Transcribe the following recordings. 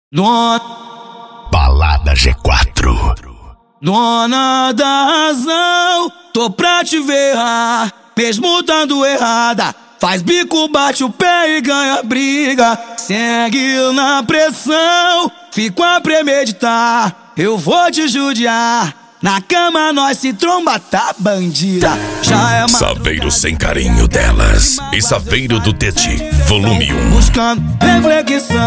Balada G4. Dona da razão, tô pra te verrar, mesmo dando errada. Faz bico, bate o pé e ganha briga. Segue na pressão, fico a premeditar. Eu vou te judiar, na cama nós se tromba, tá bandida. Já é Saveiro sem carinho delas e Saveiro do Tete, volume 1. Buscando reflexão,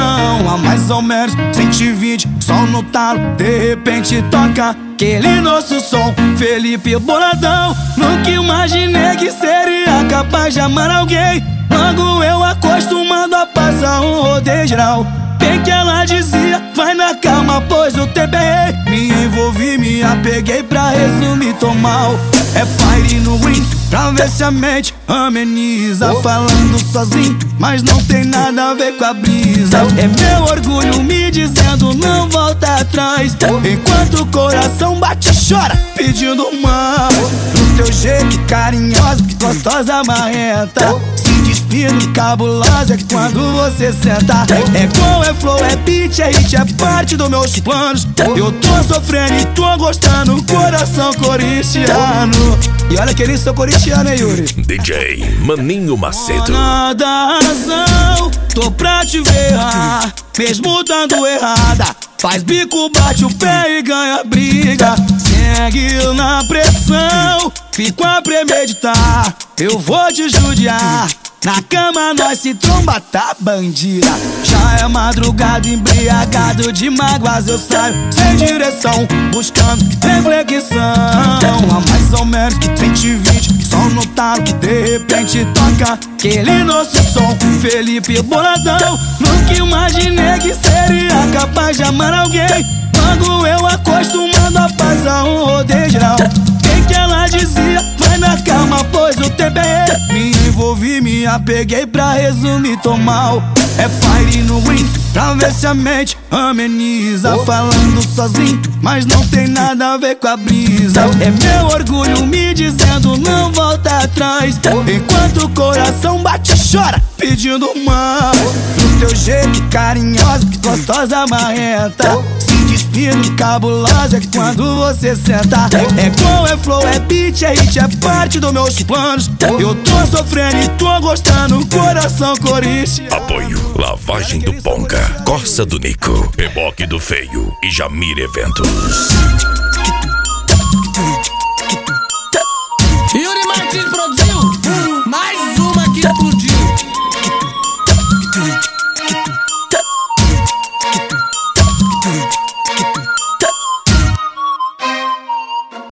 a mais ou menos 120, sol no talo, de repente toca aquele nosso som. Felipe Boladão, nunca imaginei que seria capaz de amar alguém. Logo eu acostumado a passar um rodeio geral. Bem que ela dizia, vai na calma, pois o tempo é rei. Me envolvi, me apeguei, pra resumir, tô mal. É fire no win, pra ver se a mente ameniza. Falando sozinho, mas não tem nada a ver com a brisa. É meu orgulho me dizendo, não volta atrás. Enquanto o coração bate e chora, pedindo mais. Do teu jeito carinhosa, gostosa, marrenta. Se despindo, cabulosa, é quando você senta. É gol, é flow, é beat, é hit, é parte dos meus planos. Eu tô sofrendo e tô gostando, coração corintiano. E olha que eles são corintianos, hein, Yuri? DJ Maninho Macedo. Dona da razão, tô pra te verrar, mesmo dando errada. Faz bico, bate o pé e ganha briga. Segue na pressão, fico a premeditar. Eu vou te judiar, na cama nós se tromba, tá bandida. Já é madrugada, embriagado de mágoas eu saio sem direção, buscando reflexão. A mais ou menos 120, som no talo, de repente toca aquele nosso som. Felipe Boladão, nunca imaginei que seria capaz de amar alguém. Logo eu acostumado a passar um rodeio geral. Bem que ela dizia, vai na calma, pois o tempo é rei. Me envolvi, me apeguei, pra resumir, tô mal. É fire no win, pra ver se a mente ameniza. Falando sozinho, mas não tem nada a ver com a brisa. É meu orgulho me dizendo, não volta atrás. Enquanto o coração bate e chora, pedindo mais. Do teu jeito carinhosa, gostosa, marrenta. Se despindo, cabulosa, é quando você senta. É gol, é flow, é beat, é hit, é parte dos meus planos. Eu tô sofrendo e tô gostando, coração corintiano. Apoio Lavagem do Ponga, Corsa do Nico, Reboque do Feio e Jamir Eventos.